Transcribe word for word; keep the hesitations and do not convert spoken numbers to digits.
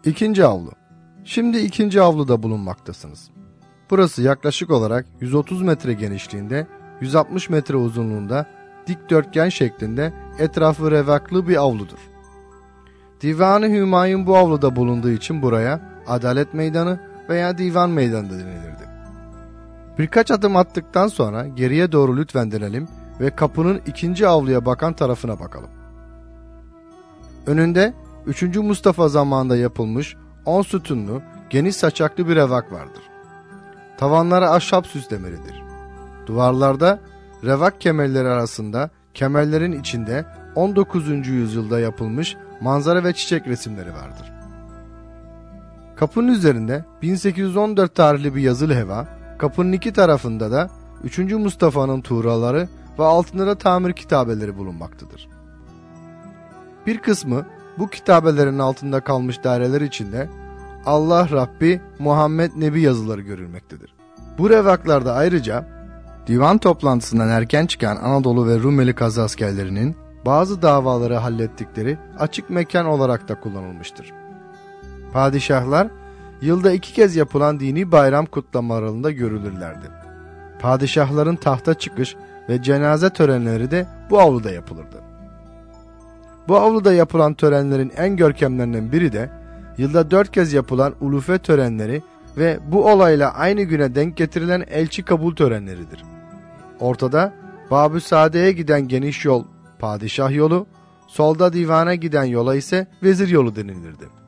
İkinci avlu. Şimdi ikinci avluda bulunmaktasınız. Burası yaklaşık olarak yüz otuz metre genişliğinde, yüz altmış metre uzunluğunda, dikdörtgen şeklinde etrafı revaklı bir avludur. Divan-ı Hümayun bu avluda bulunduğu için buraya Adalet Meydanı veya Divan Meydanı denilirdi. Birkaç adım attıktan sonra geriye doğru lütfen dönelim ve kapının ikinci avluya bakan tarafına bakalım. Önünde üçüncü Mustafa zamanında yapılmış on sütunlu, geniş saçaklı bir revak vardır. Tavanları ahşap süslemelidir. Duvarlarda revak kemerleri arasında kemerlerin içinde on dokuzuncu yüzyılda yapılmış manzara ve çiçek resimleri vardır. Kapının üzerinde bin sekiz yüz on dört tarihli bir yazılı heva, kapının iki tarafında da üçüncü Mustafa'nın tuğraları ve altında da tamir kitabeleri bulunmaktadır. Bir kısmı bu kitabelerin altında kalmış daireler içinde Allah Rabbi Muhammed Nebi yazıları görülmektedir. Bu revaklarda ayrıca divan toplantısından erken çıkan Anadolu ve Rumeli Kazı askerlerinin bazı davaları hallettikleri açık mekan olarak da kullanılmıştır. Padişahlar yılda iki kez yapılan dini bayram kutlama aralığında görülürlerdi. Padişahların tahta çıkış ve cenaze törenleri de bu avluda yapılırdı. Bu avluda yapılan törenlerin en görkemlerinden biri de yılda dört kez yapılan ulufe törenleri ve bu olayla aynı güne denk getirilen elçi kabul törenleridir. Ortada Bab-ı Saade'ye giden geniş yol padişah yolu, solda divana giden yola ise vezir yolu denilirdi.